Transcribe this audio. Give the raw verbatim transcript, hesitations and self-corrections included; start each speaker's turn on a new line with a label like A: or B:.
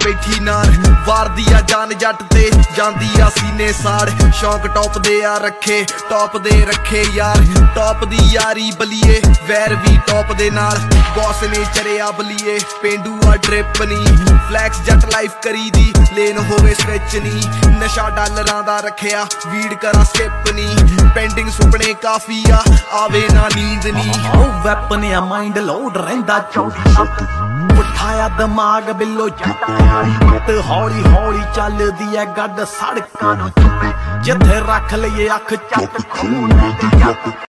A: ਬੈਠੀ ਨਾਰ ਵਾਰਦੀ ਆ ਜਾਨ ਜੱਟ ਤੇ ਜਾਂਦੀ ਆ ਸੀਨੇ ਸਾੜ ਸ਼ੌਂਕ ਟੌਪ ਦੇ ਆ ਰੱਖੇ ਟੌਪ ਦੇ ਰੱਖੇ ਯਾਰ ਟੌਪ ਦੀ ਯਾਰੀ ਬਲੀਏ ਵੈਰ ਵੀ ਟੌਪ ਦੇ ਨਾਲ ਬੌਸ ਨੇ ਚਰਿਆ ਬਲੀਏ ਪੇਂਡੂ ਆ ਟ੍ਰਿਪ ਨੀ ਫਲੈਕਸ ਜੱਟ ਲਾਈਫ ਕਰੀ ਦੀ ਲੇਨ ਹੋਵੇ ਸਵਿਚ ਨੀ ਨਸ਼ਾ ਡਾਲਰਾਂ ਦਾ ਰੱਖਿਆ ਵੀੜ ਕਰਾਂ ਸਕਿਪ ਨੀ ਪੈਂਡਿੰਗ ਸੁਪਨੇ ਕਾਫੀ ਆ ਆਵੇ ਨਾ ਨੀਂਦ ਨੀ
B: ਉਹ ਵੈਪਨ ਆ ਮਾਈਂਡ ਲੋਡ ਰਹਿੰਦਾ ਚੌਂਦੀ ਉਠਾਇਆ ਦਿਮਾਗ ਬਿੱਲੋ ਜੱਟ ਹੌਲੀ ਹੌਲੀ ਚੱਲਦੀ ਐ ਗੱਡ ਸੜਕਾਂ ਨੂੰ ਜਿੱਥੇ ਰੱਖ ਲਈਏ ਅੱਖ ਚੱਕ